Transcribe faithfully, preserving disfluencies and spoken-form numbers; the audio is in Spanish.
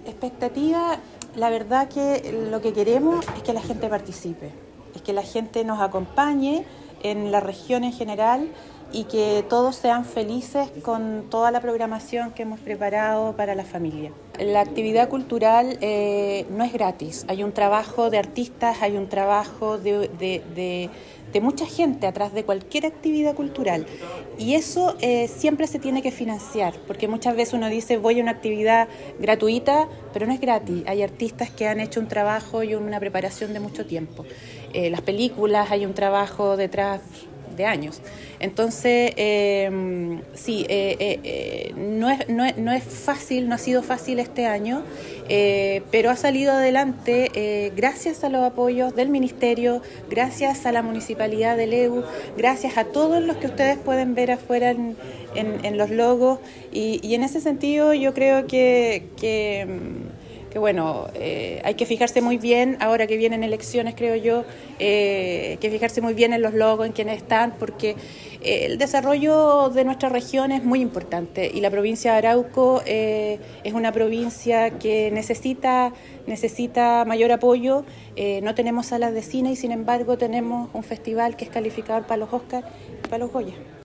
expectativa, la verdad que lo que queremos es que la gente participe, es que la gente nos acompañe en la región en general y que todos sean felices con toda la programación que hemos preparado para la familia. La actividad cultural eh, no es gratis, hay un trabajo de artistas, hay un trabajo de, de, de, de mucha gente atrás de cualquier actividad cultural y eso eh, siempre se tiene que financiar, porque muchas veces uno dice voy a una actividad gratuita, pero no es gratis, hay artistas que han hecho un trabajo y una preparación de mucho tiempo. Eh, las películas, hay un trabajo detrás de años. Entonces, eh, sí, eh, eh, eh, no, es, no, es, no es fácil, no ha sido fácil este año, eh, pero ha salido adelante eh, gracias a los apoyos del Ministerio, gracias a la Municipalidad de Leu, gracias a todos los que ustedes pueden ver afuera en, en, en los logos y, y en ese sentido yo creo que... que que bueno, eh, hay que fijarse muy bien, ahora que vienen elecciones creo yo, eh, hay que fijarse muy bien en los logos, en quienes están, porque eh, el desarrollo de nuestra región es muy importante y la provincia de Arauco eh, es una provincia que necesita, necesita mayor apoyo, eh, no tenemos salas de cine y sin embargo tenemos un festival que es calificador para los Oscars y para los Goya.